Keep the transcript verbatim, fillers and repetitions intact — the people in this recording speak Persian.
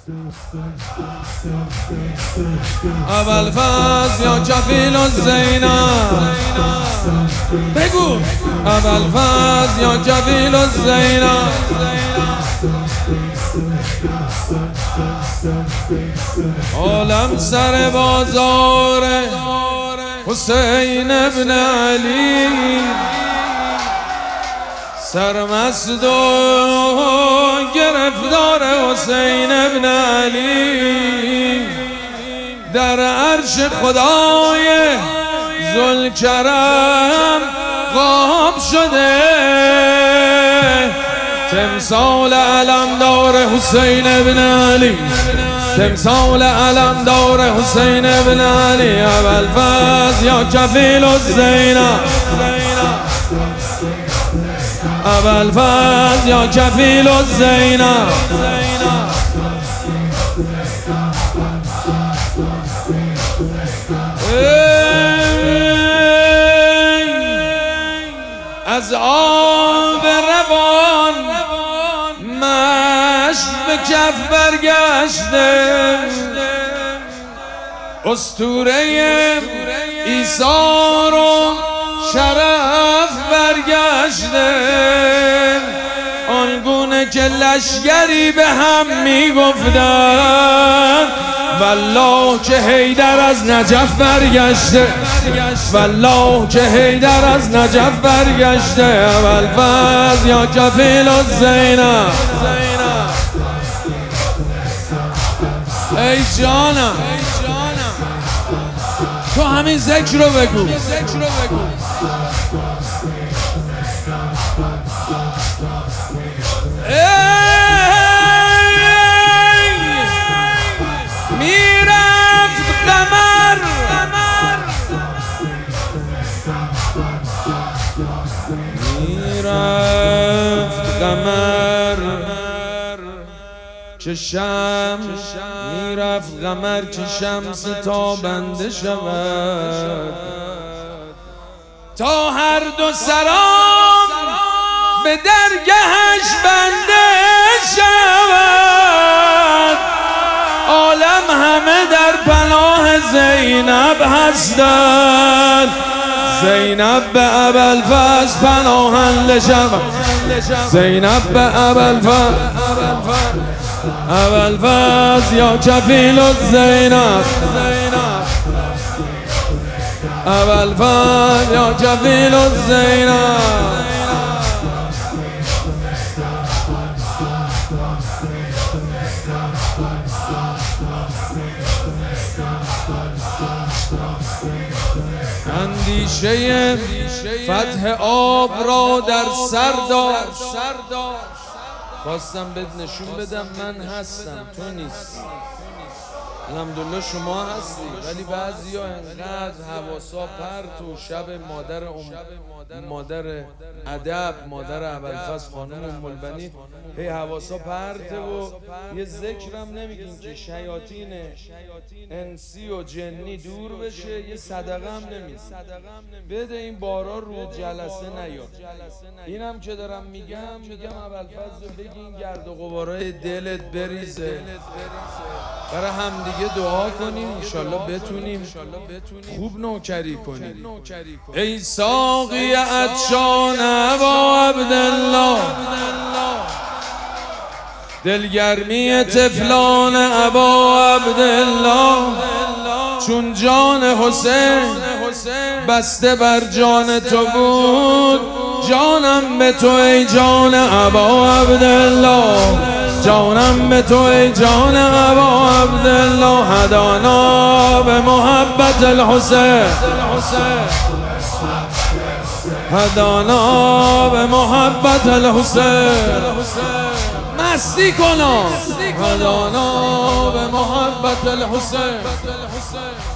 ابوالفضل یا کفیل الزینب بگو ابوالفضل یا کفیل الزینب عالم سر بازار حسین ابن علی سرمست و گرفتار حسین ابن علی در عرش خدای ذوالکرم غاب شده تمثال علمدار حسین ابن علی تمثال علمدار حسین ابن علی ابوالفضل یا کفیل الزینب ابوالفضل یا کفیل الزینب از آب روان مشت به کف برگشته اسطوره عیسی رو شرف برگشته آنگونه که لشگری به هم میگفتن والله که حیدر از نجف برگشته والله که حیدر از نجف برگشته ابوالفضل یا کفیل الزینب ای جانم تو همین ذکر رو بگو میرفت قمر میرفت قمر که شمس میرفت قمر که شمس تابنده شود تا هر دو سرام به درگهش بنده شود عالم همه در پناه زینب هستند زینب به ابوالفضل پناهنده شود زینب به ابوالفضل ابوالفضل یا کفیل الزینب ابوالفضل یا کفیل الزینب اندیشه فتح آب را در سر داشت خواستم بهت نشون بدم من هستم تو نیستی الحمدلله شما هستی ولی بعضی ها انقدر حواسا پرت و شب مادر ام مادر ادب مادر ابوالفضل خانم ام البنین هی حواسا پرته و یه ذکرم نمیگین که شیاطین انسی و جنی دور بشه یه صدقه هم نمیگین بده این بارا رو جلسه نیاد اینم که دارم میگم میگم ابوالفضل بگین گرد و غبارای دلت بریزه برای همدیگه دعا کنیم انشالله بتونیم خوب نوکری کنیم ای ساقی عطشان ابا عبدالله دلگرمی طفلان ابا عبدالله چون جان حسین بسته بر جان تو بود جانم به تو ای جان ابا عبدالله جانم به تو ای جان ابا عبدالله هدانا به محبت الحسین هدانا به محبت الحسین مستی کنا هدانا به محبت الحسین